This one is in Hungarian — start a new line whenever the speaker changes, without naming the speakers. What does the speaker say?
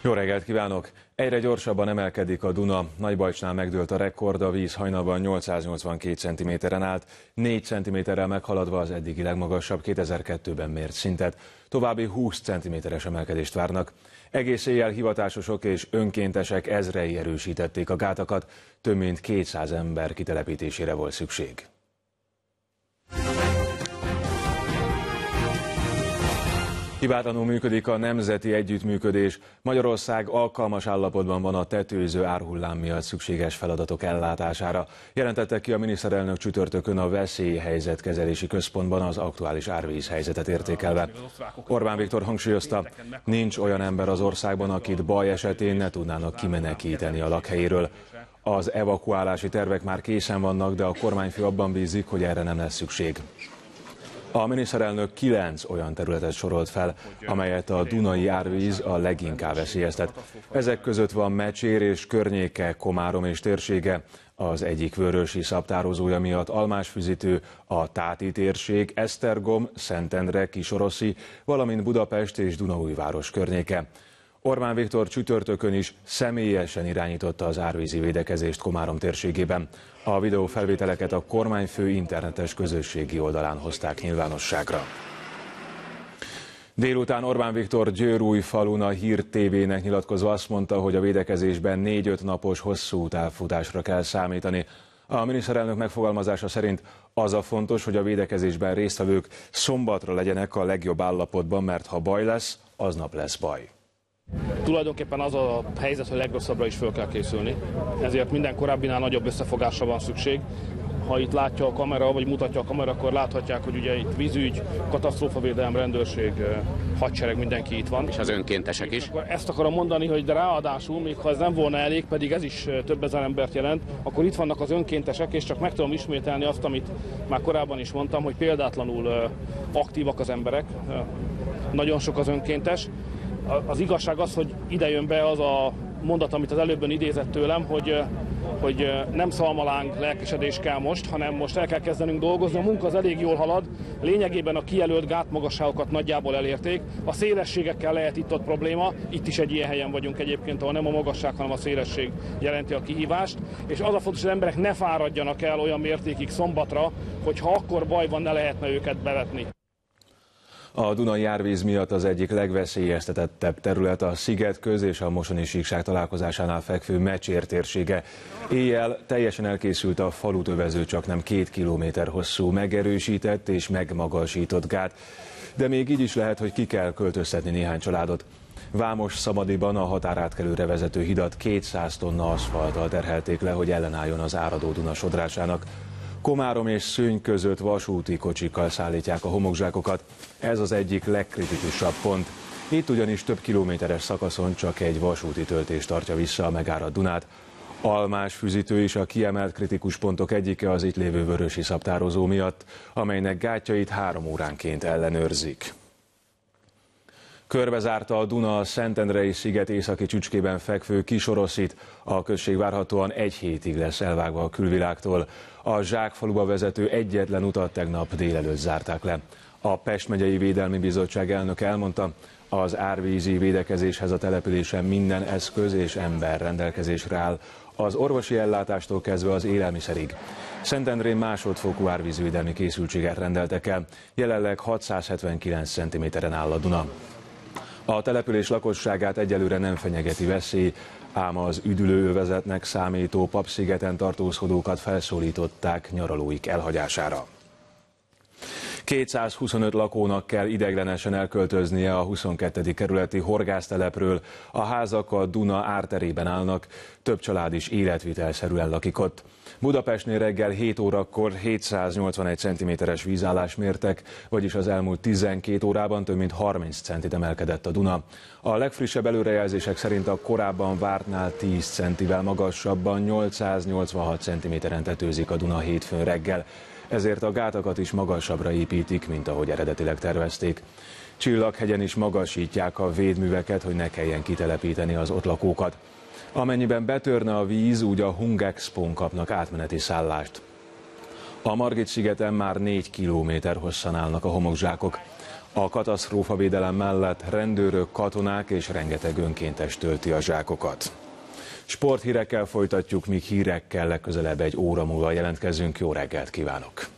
Jó reggelt kívánok! Egyre gyorsabban emelkedik a Duna. Nagybajcsnál megdőlt a rekord, a víz hajnalban 882 cm-en állt, 4 cm-rel meghaladva az eddigi legmagasabb 2002-ben mért szintet. További 20 cm-es emelkedést várnak. Egész éjjel hivatásosok és önkéntesek ezrei erősítették a gátakat, több mint 200 ember kitelepítésére volt szükség. Hibátlanul működik a nemzeti együttműködés. Magyarország alkalmas állapotban van a tetőző árhullám miatt szükséges feladatok ellátására. Jelentette ki a miniszterelnök csütörtökön a Veszélyhelyzetkezelési Központban az aktuális árvízhelyzetet értékelve. Orbán Viktor hangsúlyozta, nincs olyan ember az országban, akit baj esetén ne tudnának kimenekíteni a lakhelyéről. Az evakuálási tervek már készen vannak, de a kormányfő abban bízik, hogy erre nem lesz szükség. A miniszterelnök 9 olyan területet sorolt fel, amelyet a dunai árvíz a leginkább veszélyeztet. Ezek között van Mecsér és környéke, Komárom és térsége, az egyik vörösiszap tározója miatt Almásfüzitő, a Táti térség, Esztergom, Szentendre, Kisoroszi, valamint Budapest és Dunaújváros környéke. Orbán Viktor csütörtökön is személyesen irányította az árvízi védekezést Komárom térségében. A videófelvételeket a kormányfő internetes közösségi oldalán hozták nyilvánosságra. Délután Orbán Viktor Győrújfalun a Hír TV-nek nyilatkozva azt mondta, hogy a védekezésben 4-5 napos hosszú távfutásra kell számítani. A miniszterelnök megfogalmazása szerint az a fontos, hogy a védekezésben résztvevők szombatra legyenek a legjobb állapotban, mert ha baj lesz, aznap lesz baj.
Tulajdonképpen az a helyzet, hogy legrosszabbra is föl kell készülni, ezért minden korábbinál nagyobb összefogásra van szükség. Ha itt látja a kamera, vagy mutatja a kamera, akkor láthatják, hogy ugye itt vízügy, katasztrófavédelem, rendőrség, hadsereg, mindenki itt van.
És az önkéntesek is.
Akkor ezt akarom mondani, hogy de ráadásul, még ha ez nem volna elég, pedig ez is több ezer embert jelent, akkor itt vannak az önkéntesek, és csak meg tudom ismételni azt, amit már korábban is mondtam, hogy példátlanul aktívak az emberek, nagyon sok az önkéntes. Az igazság az, hogy ide jön be az a mondat, amit az előbben idézett tőlem, hogy nem szalmalánk lelkesedés kell most, hanem most el kell kezdenünk dolgozni. A munka az elég jól halad, lényegében a kijelölt gátmagasságokat nagyjából elérték. A szélességekkel lehet itt-ott probléma, itt is egy ilyen helyen vagyunk egyébként, ahol nem a magasság, hanem a szélesség jelenti a kihívást. És az a fontos, hogy az emberek ne fáradjanak el olyan mértékig szombatra, hogy ha akkor baj van, ne lehetne őket bevetni.
A Dunai árvíz miatt az egyik legveszélyeztetettebb terület a Szigetköz és a Mosoni-síkság találkozásánál fekvő Mecsér térsége. Éjjel teljesen elkészült a falut övező csaknem 2 kilométer hosszú megerősített és megmagasított gát, de még így is lehet, hogy ki kell költöztetni néhány családot. Vámos-Szamadiban a határátkelőre vezető hidat 200 tonna aszfalttal terhelték le, hogy ellenálljon az áradó Duna sodrásának. Komárom és Szőny között vasúti kocsikkal szállítják a homokzsákokat. Ez az egyik legkritikusabb pont. Itt ugyanis több kilométeres szakaszon csak egy vasúti töltés tartja vissza a megáradt Dunát. Almásfüzitő is a kiemelt kritikus pontok egyike az itt lévő vörösiszap tározó miatt, amelynek gátjait 3 óránként ellenőrzik. Körbezárta a Duna a Szentendrei sziget északi csücskében fekvő Kisoroszit. A község várhatóan 1 hétig lesz elvágva a külvilágtól. A Zsákfaluba vezető egyetlen utat tegnap délelőtt zárták le. A Pest megyei Védelmi Bizottság elnöke elmondta, az árvízi védekezéshez a településen minden eszköz és ember rendelkezésre áll, az orvosi ellátástól kezdve az élelmiszerig. Szentendrén másodfokú árvízvédelmi készültséget rendeltek el, jelenleg 679 cm-en áll a Duna. A település lakosságát egyelőre nem fenyegeti veszély, ám az üdülőövezetnek számító Papszigeten tartózkodókat felszólították nyaralóik elhagyására. 225 lakónak kell ideiglenesen elköltöznie a 22. kerületi horgásztelepről. A házak a Duna árterében állnak, több család is életvitelszerűen lakik ott. Budapestnél reggel 7 órakor 781 cm-es vízállás mértek, vagyis az elmúlt 12 órában több mint 30 centit emelkedett a Duna. A legfrissebb előrejelzések szerint a korábban vártnál 10 centivel magasabban 886 cm-en tetőzik a Duna hétfőn reggel. Ezért a gátakat is magasabbra építik, mint ahogy eredetileg tervezték. Csillaghegyen is magasítják a védműveket, hogy ne kelljen kitelepíteni az ott lakókat. Amennyiben betörne a víz, úgy a Hungexpón kapnak átmeneti szállást. A Margit-szigeten már 4 kilométer hosszan állnak a homokzsákok. A katasztrófavédelem mellett rendőrök, katonák és rengeteg önkéntes tölti a zsákokat. Sporthírekkel folytatjuk, míg hírekkel legközelebb egy óra múlva jelentkezünk. Jó reggelt kívánok!